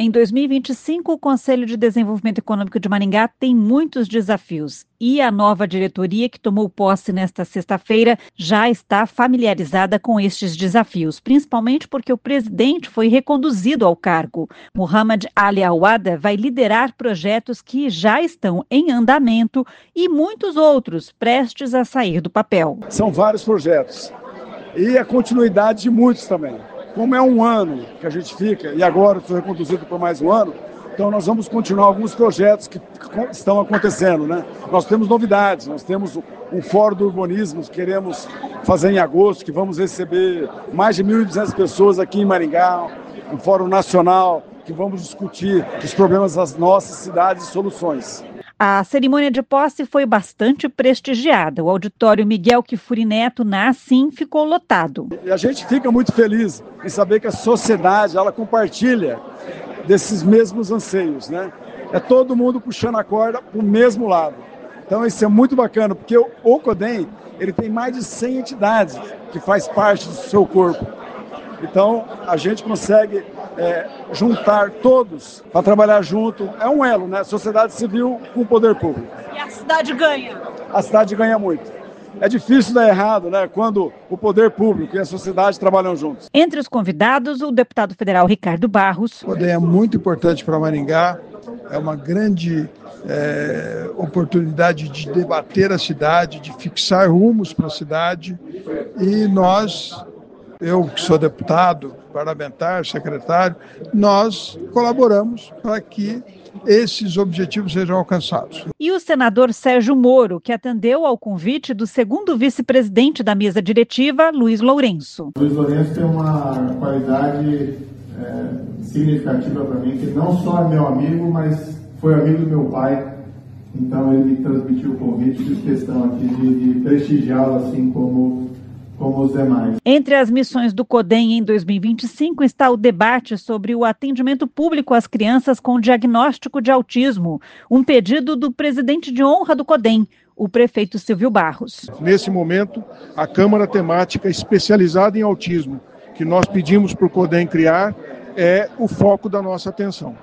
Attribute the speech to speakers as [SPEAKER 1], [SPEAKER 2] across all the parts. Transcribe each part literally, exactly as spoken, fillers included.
[SPEAKER 1] Em dois mil e vinte e cinco, o Conselho de Desenvolvimento Econômico de Maringá tem muitos desafios e a nova diretoria, que tomou posse nesta sexta-feira, já está familiarizada com estes desafios, principalmente porque o presidente foi reconduzido ao cargo. Mohamed Ali Awada vai liderar projetos que já estão em andamento e muitos outros prestes a sair do papel.
[SPEAKER 2] São vários projetos e a continuidade de muitos também. Como é um ano que a gente fica, e agora estou reconduzido por mais um ano, então nós vamos continuar alguns projetos que estão acontecendo, né? Nós temos novidades, nós temos um fórum do urbanismo que queremos fazer em agosto, que vamos receber mais de mil e duzentas pessoas aqui em Maringá, um fórum nacional, que vamos discutir os problemas das nossas cidades e soluções.
[SPEAKER 1] A cerimônia de posse foi bastante prestigiada. O auditório Miguel Kifuri Neto, na Assim, ficou lotado.
[SPEAKER 2] E a gente fica muito feliz em saber que a sociedade ela compartilha desses mesmos anseios, né? É todo mundo puxando a corda para o mesmo lado. Então isso é muito bacana, porque o, o CODEM ele tem mais de cem entidades que faz parte do seu corpo. Então a gente consegue é, juntar todos para trabalhar junto. É um elo, né? Sociedade civil com o poder público.
[SPEAKER 1] E a cidade ganha?
[SPEAKER 2] A cidade ganha muito. É difícil dar errado, né? Quando o poder público e a sociedade trabalham juntos.
[SPEAKER 1] Entre os convidados, o deputado federal Ricardo Barros.
[SPEAKER 3] O CODEM é muito importante para Maringá. É uma grande é, oportunidade de debater a cidade, de fixar rumos para a cidade. E nós, eu que sou deputado, parlamentar, secretário, nós colaboramos para que esses objetivos sejam alcançados.
[SPEAKER 1] E o senador Sérgio Moro, que atendeu ao convite do segundo vice-presidente da mesa diretiva, Luiz Lourenço.
[SPEAKER 4] Luiz Lourenço tem uma qualidade é, significativa para mim, que não só é meu amigo, mas foi amigo do meu pai. Então ele me transmitiu o convite, fiz questão aqui de, de prestigiá-lo assim como como os demais.
[SPEAKER 1] Entre as missões do CODEM em dois mil e vinte e cinco está o debate sobre o atendimento público às crianças com diagnóstico de autismo, um pedido do presidente de honra do CODEM, o prefeito Silvio Barros.
[SPEAKER 5] Nesse momento, a Câmara Temática especializada em autismo, que nós pedimos para o CODEM criar, é o foco da nossa atenção.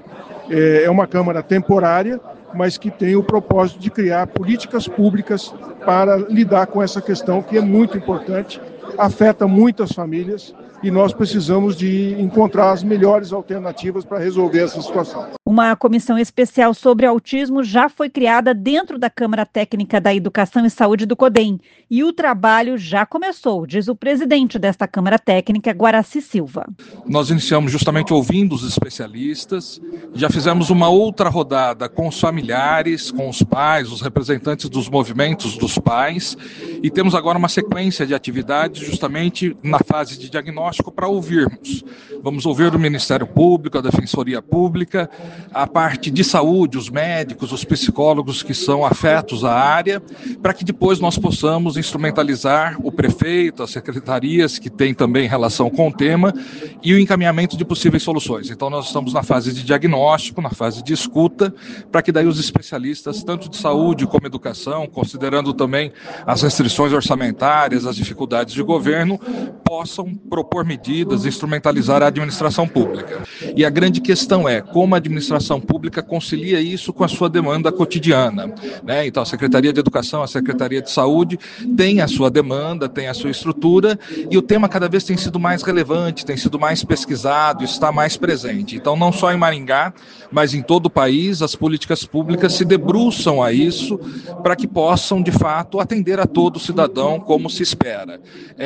[SPEAKER 5] É uma Câmara temporária, mas que tem o propósito de criar políticas públicas para lidar com essa questão que é muito importante, afeta muitas famílias e nós precisamos de encontrar as melhores alternativas para resolver essa situação.
[SPEAKER 1] Uma comissão especial sobre autismo já foi criada dentro da Câmara Técnica da Educação e Saúde do CODEM e o trabalho já começou, diz o presidente desta Câmara Técnica, Guaraci Silva.
[SPEAKER 6] Nós iniciamos justamente ouvindo os especialistas, já fizemos uma outra rodada com os familiares, com os pais, os representantes dos movimentos dos pais e temos agora uma sequência de atividades justamente na fase de diagnóstico para ouvirmos. Vamos ouvir o Ministério Público, a Defensoria Pública, a parte de saúde, os médicos, os psicólogos que são afetos à área, para que depois nós possamos instrumentalizar o prefeito, as secretarias que têm também relação com o tema e o encaminhamento de possíveis soluções. Então nós estamos na fase de diagnóstico, na fase de escuta, para que daí os especialistas, tanto de saúde como educação, considerando também as restrições orçamentárias, as dificuldades de governo, possam propor medidas, instrumentalizar a administração pública. E a grande questão é como a administração pública concilia isso com a sua demanda cotidiana, né? Então a Secretaria de Educação, a Secretaria de Saúde tem a sua demanda, tem a sua estrutura e o tema cada vez tem sido mais relevante, tem sido mais pesquisado, está mais presente. Então não só em Maringá, mas em todo o país, as políticas públicas se debruçam a isso para que possam, de fato, atender a todo cidadão como se espera.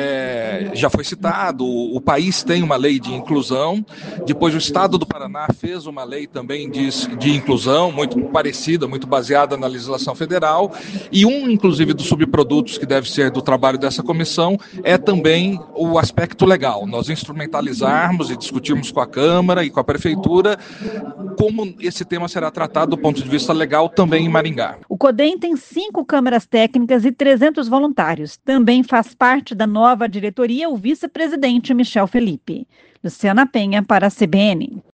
[SPEAKER 6] É, já foi citado, o, o país tem uma lei de inclusão, depois o Estado do Paraná fez uma lei também de, de inclusão, muito parecida, muito baseada na legislação federal, e um, inclusive, dos subprodutos que deve ser do trabalho dessa comissão é também o aspecto legal. Nós instrumentalizarmos e discutirmos com a Câmara e com a Prefeitura como esse tema será tratado do ponto de vista legal também em Maringá.
[SPEAKER 1] O CODEM tem cinco câmaras técnicas e trezentos voluntários. Também faz parte da nova diretoria o vice-presidente Michel Felipe. Luciana Penha para a C B N.